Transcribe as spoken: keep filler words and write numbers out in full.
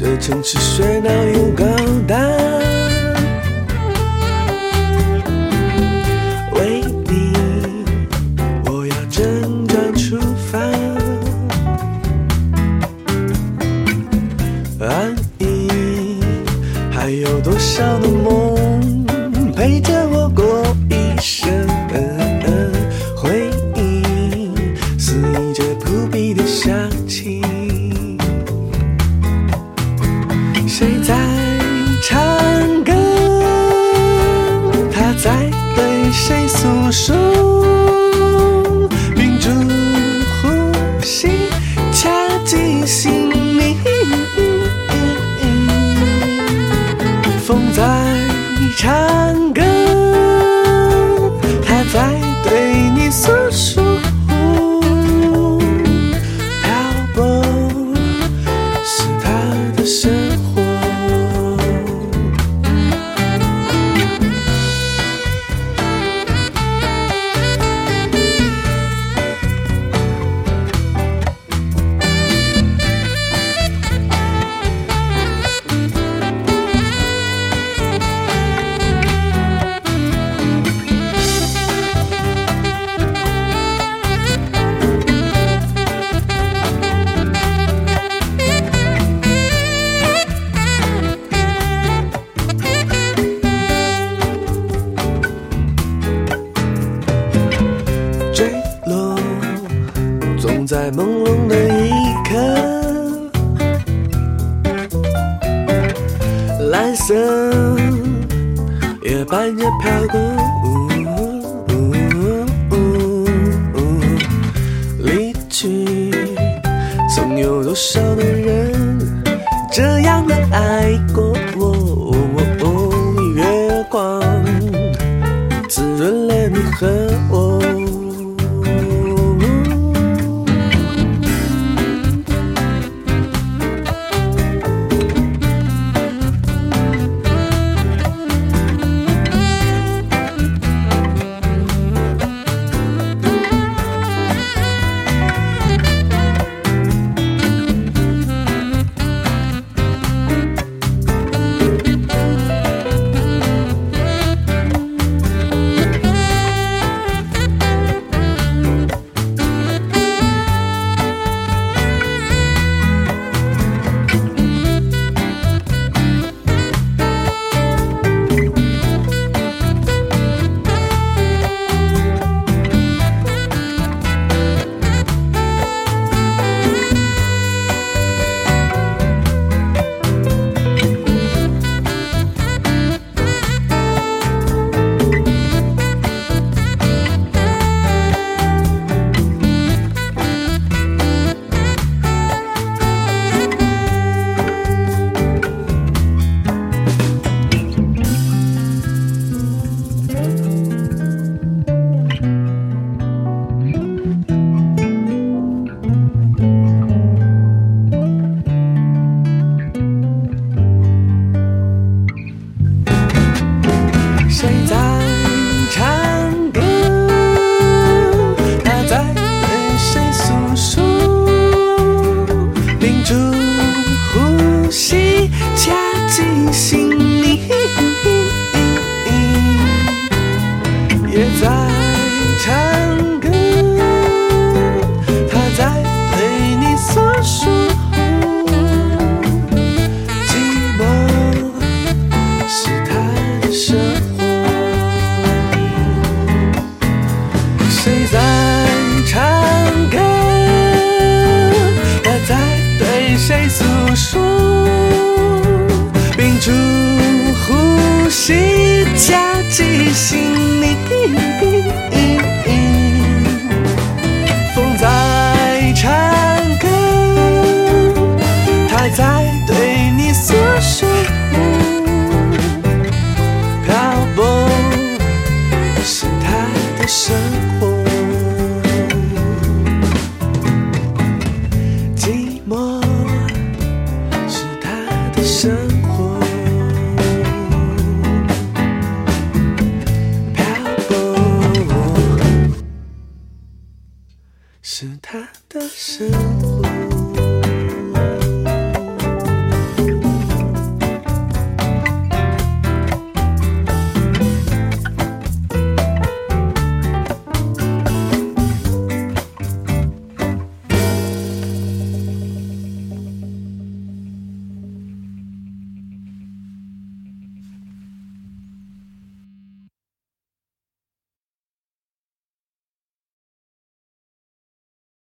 这城市喧闹又高大，为你我要挣扎出发，爱你还有多少的梦陪着我过一生，回忆肆意着扑鼻的香气，谁在唱歌？他在对谁诉说？屏住呼吸，掐紧心里。风在唱歌，他在对你诉说。漂泊是他的生活。总在朦胧的一刻，蓝色也伴着飘过，离去曾有多少的人这样的爱过我，月光滋润了你和我。谁在唱歌？他在对谁诉说？屏住呼吸，掐紧心里，也在唱歌。他在对你诉说。寂寞是他的生活。谁在唱歌？他在对谁诉说？